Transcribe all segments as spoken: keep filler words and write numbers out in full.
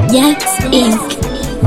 Jax Incorporated.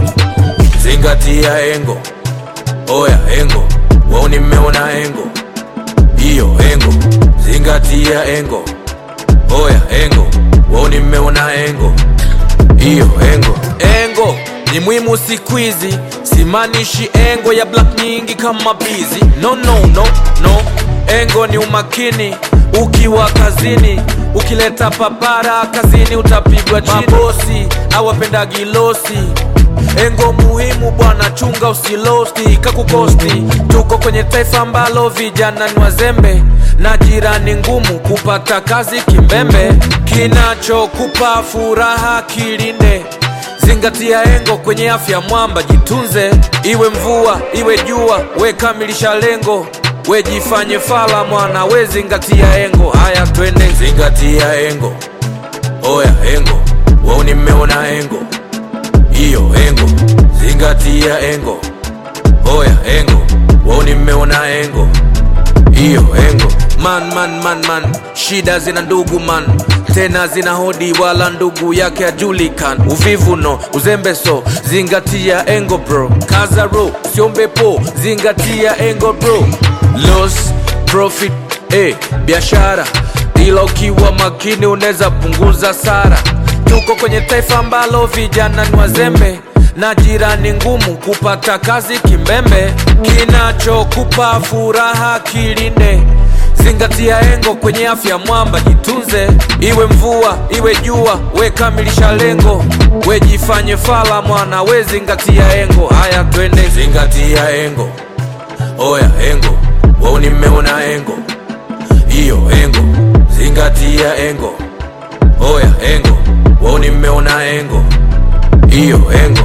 Zingatia engo, oya engo, wao nimeona engo, hiyo engo. Zingatia engo, oya engo, wao nimeona engo, hiyo engo. Engo ni muhimu siku hizi, simanishi engo ya black nyingi kama busy. No no no no, engo ni umakini ukiwa kazini. Ukileta papara kazini utapigwa chini. Mabosi hawapenda gilosi. Engo muhimu bwana, chunga usilosti kakukosti. Tuko kwenye taifa ambalo vijana ni wazembe, na jirani ngumu kupata kazi kimbembe. Kinachokupa furaha kilinde. Zingatia engo kwenye afya mwamba, jitunze. Iwe mvua iwe jua, we kamilisha lengo. We jifanye fala mwana, we zingatia engo. Haya twende. Zingatia engo, oya engo, wao nimeona engo, hiyo engo. Zingatia engo, oya engo, wao nimeona engo, hiyo engo. Man man man man, shida zina ndugu man, tena zina hodi wala ndugu yake ajulikan. Uvivu no, uzembe so, zingatia engo bro. Kaza ro, siombe po, zingatia engo bro. Loss, profit, eh, biashara, ila ukiwa makini unaweza punguza sara. Tuko kwenye taifa ambalo vijana ni wazembe, na jirani ngumu kupata kazi kimbembe. Kinachokupa furaha kilinde. Zingatia engo kwenye afya mwamba, jitunze. Iwe mvua iwe jua, we kamilisha lengo. We jifanye fala mwana, we zingatia engo. Haya twende. Zingatia engo, oya engo, wao nimeona engo, hiyo engo. Zingatia engo, oya engo, wao nimeona engo, hiyo engo.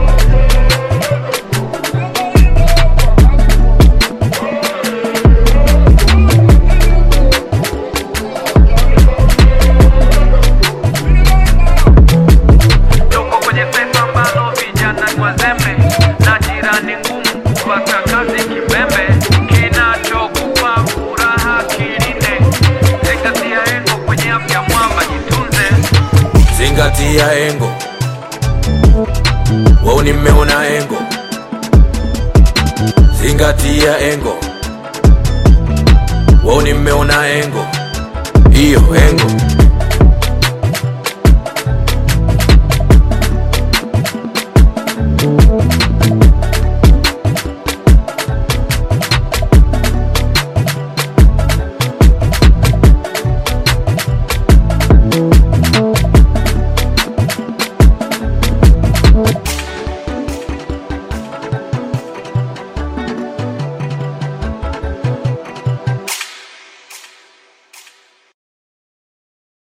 Tuko kwenye taifa ambalo vijana ni wazembe, na jirani ngumu kupata kazi kimbembe. Kinachokupa furaha kilinde. Zingatia engo kwenye afya mwamba, jitunze. Zingatia engo, wao nimeona engo, zingatia engo, wao nimeona engo, hiyo engo.